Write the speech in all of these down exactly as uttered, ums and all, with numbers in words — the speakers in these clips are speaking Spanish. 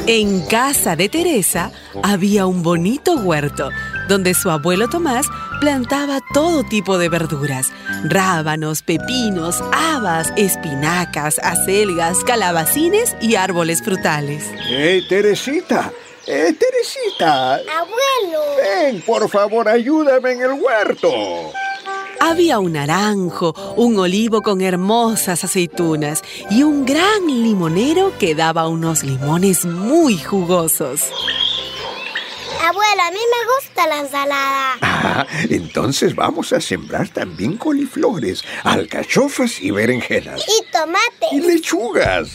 En casa de Teresa había un bonito huerto, donde su abuelo Tomás plantaba todo tipo de verduras: rábanos, pepinos, habas, espinacas, acelgas, calabacines y árboles frutales. ¡Eh, Teresita! ¡Eh, Teresita! ¡Abuelo! Ven, por favor, ayúdame en el huerto. Había un naranjo, un olivo con hermosas aceitunas y un gran limonero que daba unos limones muy jugosos. Abuelo, a mí me gusta la ensalada. Ah, entonces vamos a sembrar también coliflores, alcachofas y berenjenas. Y tomates. Y lechugas.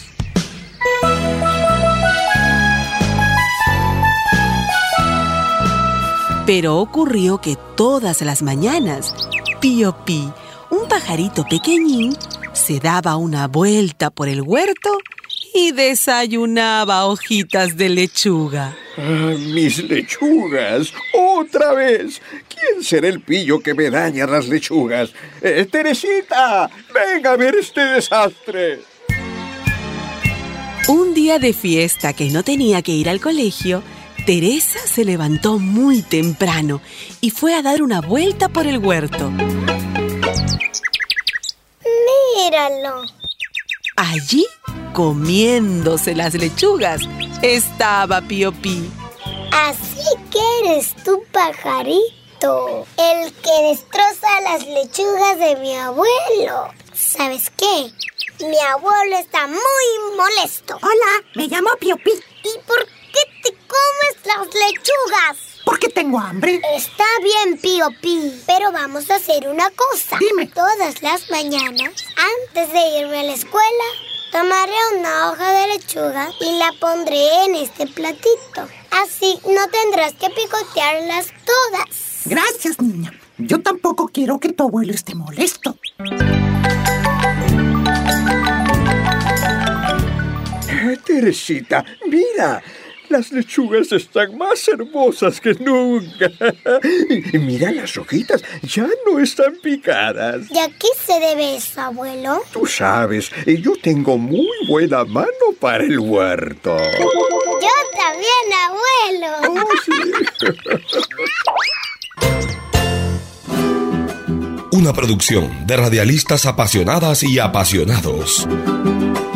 Pero ocurrió que todas las mañanas, Pío Pi, un pajarito pequeñín, se daba una vuelta por el huerto y desayunaba hojitas de lechuga. Ah, mis lechugas, otra vez. ¿Quién será el pillo que me daña las lechugas? Eh, Teresita, venga a ver este desastre. Un día de fiesta que no tenía que ir al colegio, Teresa se levantó muy temprano y fue a dar una vuelta por el huerto. ¡Míralo! Allí, comiéndose las lechugas, estaba Pío Pi. Así que eres tú, pajarito, el que destroza las lechugas de mi abuelo. ¿Sabes qué? Mi abuelo está muy molesto. Hola, me llamo Pío Pi. ¿Y por qué te comes las lechugas? Porque tengo hambre. Está bien, Pío Pi, pero vamos a hacer una cosa. Dime. Todas las mañanas, antes de irme a la escuela, tomaré una hoja de lechuga y la pondré en este platito. Así no tendrás que picotearlas todas. Gracias, niña. Yo tampoco quiero que tu abuelo esté molesto. Eh, Teresita, mira. Las lechugas están más hermosas que nunca. Y mira, las hojitas ya no están picadas. ¿Y a qué se debe eso, abuelo? Tú sabes, yo tengo muy buena mano para el huerto. Yo también, abuelo. Una producción de radialistas apasionadas y apasionados.